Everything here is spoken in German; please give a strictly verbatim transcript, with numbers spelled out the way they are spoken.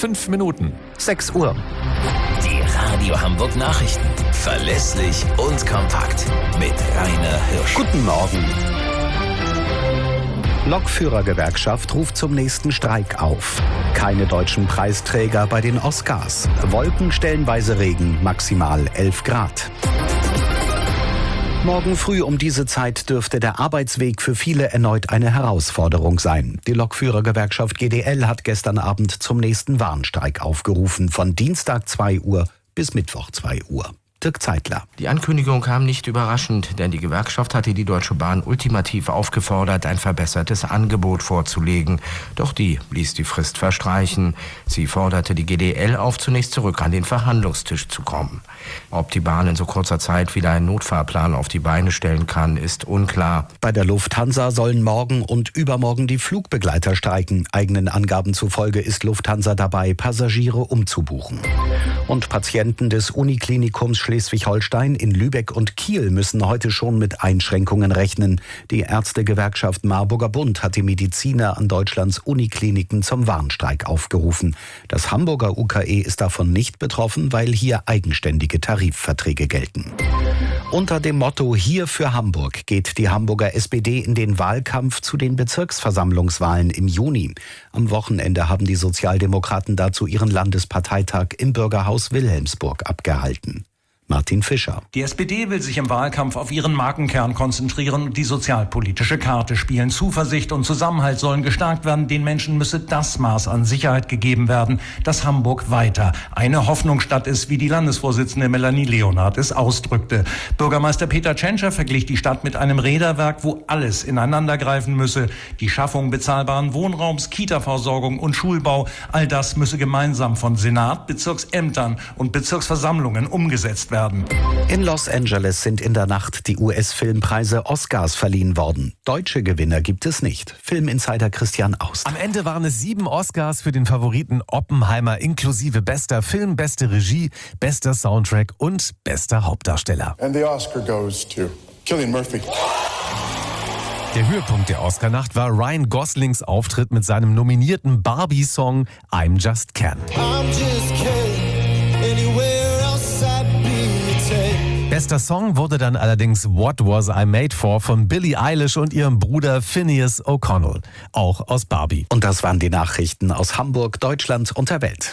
fünf Minuten. sechs Uhr. Die Radio Hamburg Nachrichten. Verlässlich und kompakt. Mit Rainer Hirsch. Guten Morgen. Lokführergewerkschaft ruft zum nächsten Streik auf. Keine deutschen Preisträger bei den Oscars. Wolken, stellenweise Regen, maximal elf Grad. Morgen früh um diese Zeit dürfte der Arbeitsweg für viele erneut eine Herausforderung sein. Die Lokführergewerkschaft G D L hat gestern Abend zum nächsten Warnstreik aufgerufen, von Dienstag zwei Uhr bis Mittwoch zwei Uhr. Dirk Zeitler. Die Ankündigung kam nicht überraschend, denn die Gewerkschaft hatte die Deutsche Bahn ultimativ aufgefordert, ein verbessertes Angebot vorzulegen. Doch die ließ die Frist verstreichen. Sie forderte die G D L auf, zunächst zurück an den Verhandlungstisch zu kommen. Ob die Bahn in so kurzer Zeit wieder einen Notfahrplan auf die Beine stellen kann, ist unklar. Bei der Lufthansa sollen morgen und übermorgen die Flugbegleiter streiken. Eigenen Angaben zufolge ist Lufthansa dabei, Passagiere umzubuchen. Und Patienten des Uniklinikums Schleswig-Holstein in Lübeck und Kiel müssen heute schon mit Einschränkungen rechnen. Die Ärztegewerkschaft Marburger Bund hat die Mediziner an Deutschlands Unikliniken zum Warnstreik aufgerufen. Das Hamburger U K E ist davon nicht betroffen, weil hier eigenständige Tarifverträge gelten. Unter dem Motto Hier für Hamburg geht die Hamburger S P D in den Wahlkampf zu den Bezirksversammlungswahlen im Juni. Am Wochenende haben die Sozialdemokraten dazu ihren Landesparteitag im Bürgerhaus Wilhelmsburg abgehalten. Martin Fischer. Die S P D will sich im Wahlkampf auf ihren Markenkern konzentrieren und die sozialpolitische Karte spielen. Zuversicht und Zusammenhalt sollen gestärkt werden. Den Menschen müsse das Maß an Sicherheit gegeben werden, dass Hamburg weiter eine Hoffnungsstadt ist, wie die Landesvorsitzende Melanie Leonhardt es ausdrückte. Bürgermeister Peter Tschentscher verglich die Stadt mit einem Räderwerk, wo alles ineinandergreifen müsse. Die Schaffung bezahlbaren Wohnraums, Kita-Versorgung und Schulbau, all das müsse gemeinsam von Senat, Bezirksämtern und Bezirksversammlungen umgesetzt werden. Werden. In Los Angeles sind in der Nacht die U S-Filmpreise Oscars verliehen worden. Deutsche Gewinner gibt es nicht. Filminsider Christian Aust. Am Ende waren es sieben Oscars für den Favoriten Oppenheimer inklusive bester Film, beste Regie, bester Soundtrack und bester Hauptdarsteller. And the Oscar goes to Cillian Murphy. Der Höhepunkt der Oscarnacht war Ryan Goslings Auftritt mit seinem nominierten Barbie-Song I'm Just Ken. I'm just Ken, anywhere else I'd be. Bester Song wurde dann allerdings What Was I Made For von Billie Eilish und ihrem Bruder Phineas O'Connell, auch aus Barbie. Und das waren die Nachrichten aus Hamburg, Deutschland und der Welt.